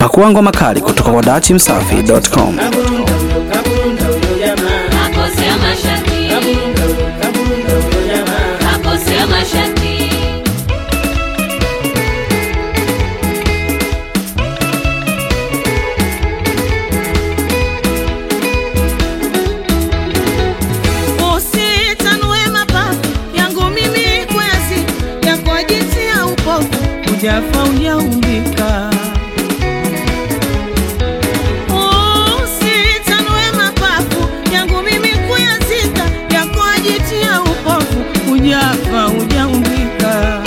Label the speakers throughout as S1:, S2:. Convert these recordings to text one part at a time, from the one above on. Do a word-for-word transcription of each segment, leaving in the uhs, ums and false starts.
S1: Pakua ngoma kali kutoka kwa dati msafi dot com.
S2: Ujafa ujaumbika usitanue mapafu yangu mimi kuyazika yako ajitia upofu. Ujafa ujaumbika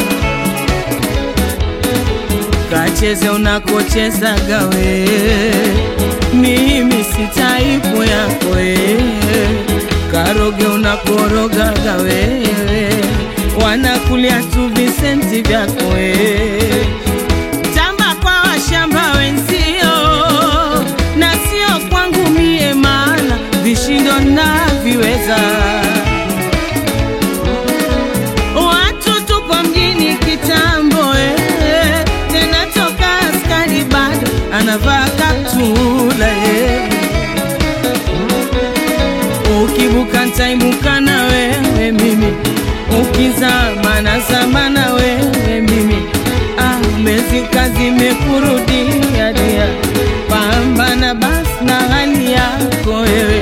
S2: kacheze unakocheza gawe, mimi sitaipu yako karoge unakoroga gawe, wanakulia tu visenti vyako tamba kwa washamba wenzio na sio kwangu mie, maana vishindo na viweza. Watu tupo mjini kitambo eh, tena toka askari bado anavaa kaptula eh. Ukibuka ntaibuka na wewe mimi, ukizama na zama na wewe mimi. Ah, mezi kazi mekurudia dia, pambana basi na hali yako wewe.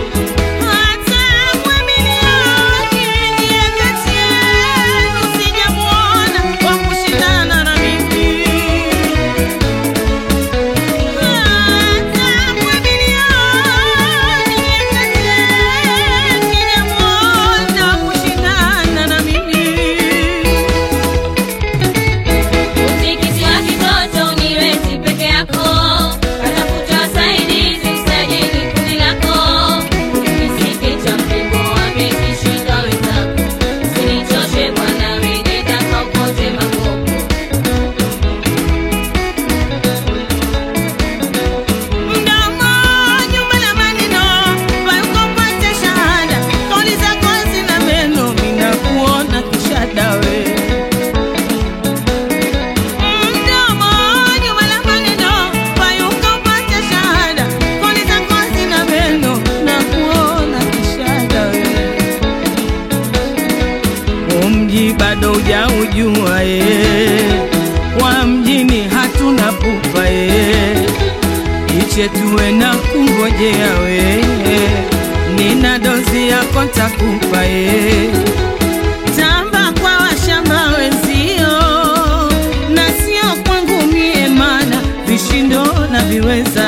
S2: Bado hujaujua eh, kwa mjini hatuna pupa eh, iche tuwe na kungojea we, nina dozi yako ntakupa eh, tamba kwa washamba wenzio na sio kwangu mie, maana vishindo na viweza.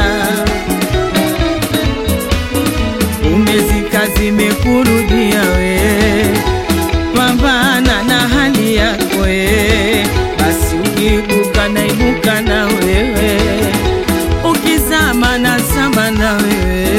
S2: Umezika zimekurudia we, pambana na hali yako we, basi ukibuka na ibuka na wewe, ukizama na zama na wewe.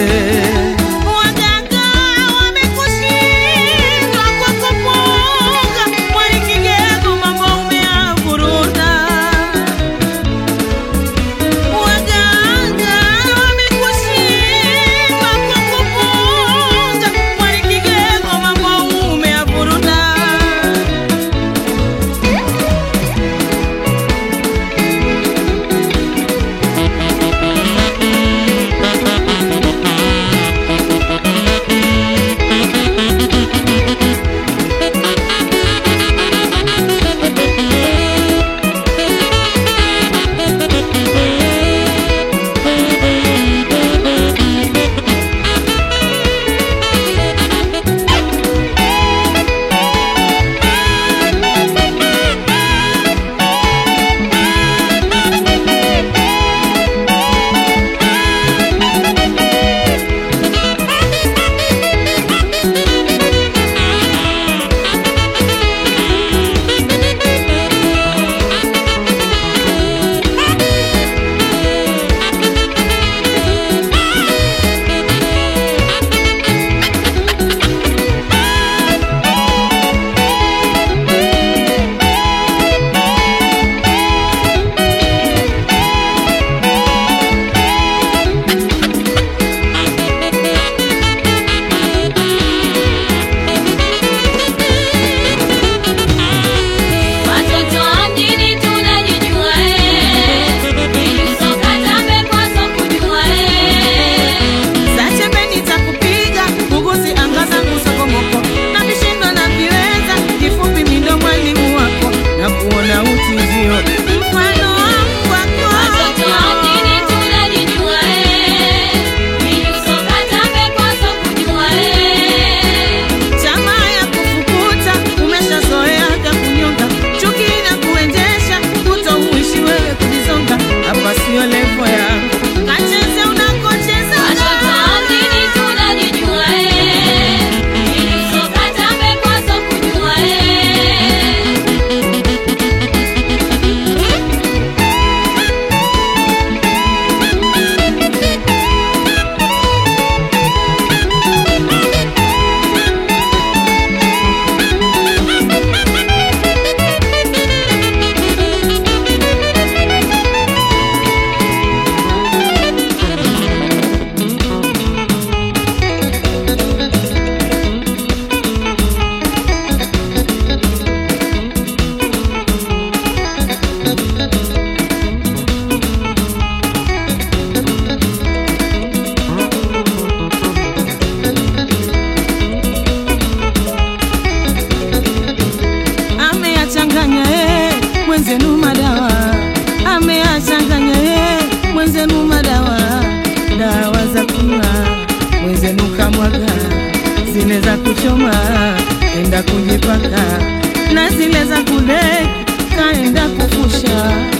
S2: zile za kuchoma enda kujipaka, na zile za kudeki kaenda kufusha.